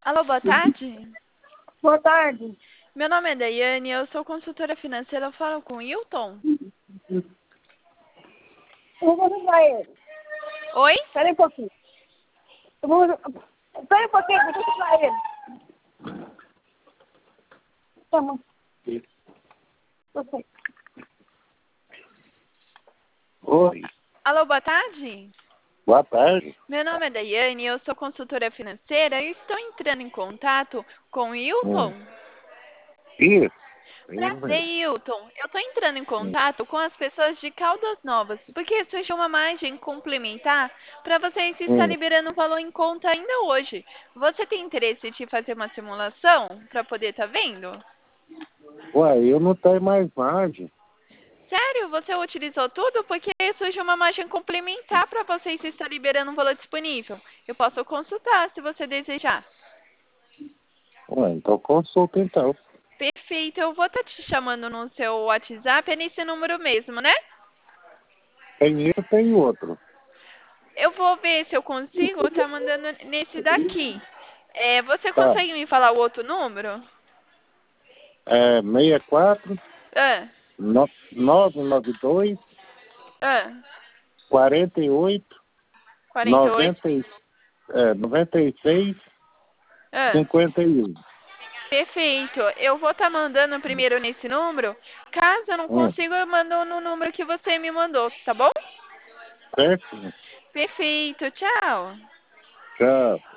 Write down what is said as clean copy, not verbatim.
Alô, boa tarde. Boa tarde. Meu nome é Daiane, eu sou consultora financeira, eu falo com o Hilton. Eu vou ajudar ele. Oi? Espera aí um pouquinho. Espera aí um pouquinho, eu vou ajudar ele. Toma. Você. Oi, Alô, boa tarde. boa tarde. Meu nome é Daiane, eu sou consultora financeira e estou entrando em contato com o Hilton. Isso. Prazer, Hilton. Eu estou entrando em contato com as pessoas de Caldas Novas, porque surgiu uma margem complementar para vocês estar liberando o valor em conta ainda hoje. Você tem interesse de fazer uma simulação para poder estar vendo? Ué, eu não tenho mais margem. Sério? Você utilizou tudo? Porque surgiu uma margem complementar para vocês estar liberando um valor disponível. Eu posso consultar se você desejar. Ué, então consulta então. Perfeito. Eu vou estar te chamando no seu WhatsApp, é nesse número mesmo, né? Tem um, tem outro. Eu vou ver se eu consigo estar mandando nesse daqui. Você Tá. consegue me falar o outro número? É 64 Ah, 992 ah, 48 48. 90, 96 Ah, 51. perfeito. Eu vou estar mandando primeiro nesse número. Caso eu não consiga, eu mando no número que você me mandou, tá bom? Certo? Perfeito. Tchau. Tchau.